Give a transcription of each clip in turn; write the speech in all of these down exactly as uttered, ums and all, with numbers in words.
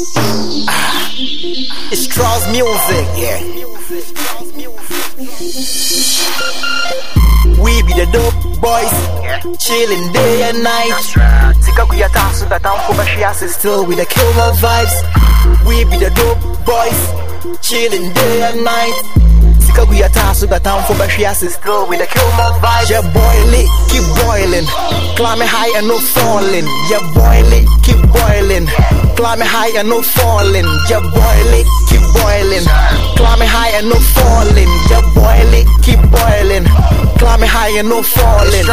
Ah, it's Charles music, yeah. We be the dope boys, yeah. Chilling day and night. Sika kuya tasu tatampo bashiasi still with the killer vibes. We be the dope boys, chilling day and night. Sika kuya tasu tatampo bashiasi still with the killer vibes. Yeah, boiling, keep boiling, climbing high and no falling. Yeah, boiling, keep boiling, climbing high and no falling. Yeah, boiling, keep boiling, climbing high and no falling. Yeah, boiling, keep boiling, climbing high and no falling.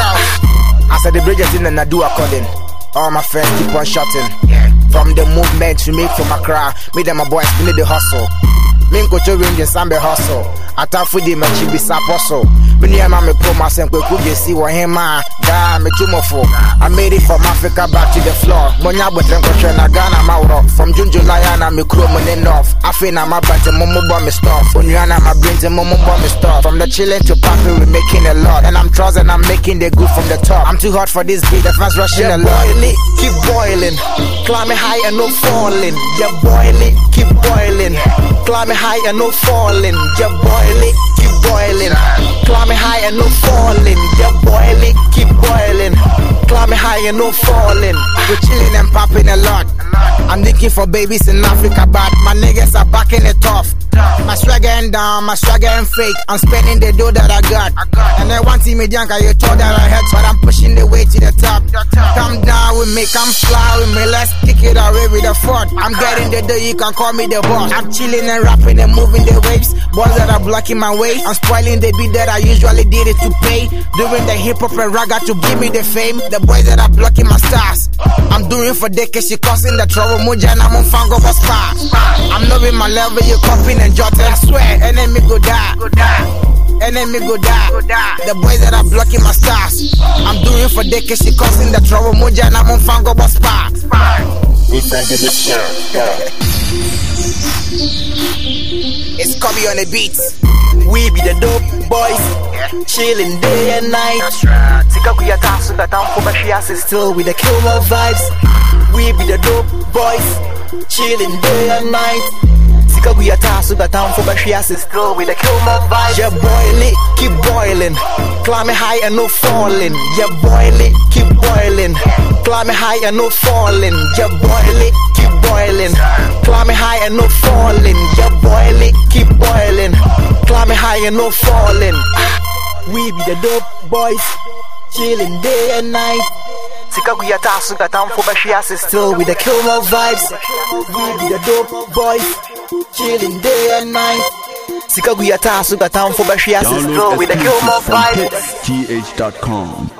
I said the bridges in and I do according. All my friends keep on shouting. From the movement to make from Accra, me and my boys we need the hustle. Me and Kocho Range and Sambe hustle. I thought for the man she be saposo. Me near my pro myself we could see what him man. God me too mofo. I made it from Africa back to the floor. Monya but them Kocho na Ghana Mauro. From June July and me crew money enough. I feel na my bad momo bomb me stuff. Onyana my brains and momo bomb me stuff. From the chillin' to party we making a lot. And I'm trousin' I'm making the good from the top. I'm too hot for this beat. The fans rushing yeah, a lot. Boiling, keep boiling, climbing high and no falling. Yeah, boiling, keep boiling, climbing high and no falling. Yeah, boiling, keep boiling, climbing high and no falling. Yeah, boiling, keep boiling, climbing high and no falling. We're chilling and popping a lot. I'm looking for babies in Africa, but my niggas are backing it off. My swagger ain't down, my swagger ain't fake. I'm spending the dough that I got. And then one team me young, you told that I had, but I'm pushing the way to the top. Come down with me, come fly with me, let's kick it away with the fort. I'm getting the dough, you can call me the boss. I'm chilling and rapping and moving the waves. Boys that are blocking my way, I'm spoiling the beat that I usually did it to pay. Doing the hip hop and ragga to give me the fame. The boys that are blocking my stars, I'm doing for decades, she causing the trouble. Moja and I'm on fango for spa. I'm knowing my level, you copying and jotting. I swear, enemy go die, go die. Enemy go die, go die. The boys that are blocking my stars, I'm doing for decades, she causing the trouble. Moja and I'm on fango for spa. It's Kobe on the beats. We be the dope boys, yeah. Chilling day and night. Sika kuya tasu tatampo bashiasi still with the killer vibes. We be the dope boys, chilling day and night. Sika kuya tasu tatampo bashiasi still with the killer vibes. Yeah, boiling, keep boiling, climbing high and no falling. Yeah, boiling, keep boiling, climbing high and no falling. Yeah, boiling, keep boiling, climbing high and no falling. Yeah, boiling, keep boiling, climbing high and no falling. We be the dope boys, chilling day and night. Sika kuya tasu tatampo bashiasi still with the killer vibes. We be the dope boys, chilling day and night. Sika kuya tasu tatampo bashiasi still with the killer vibes. T H dot com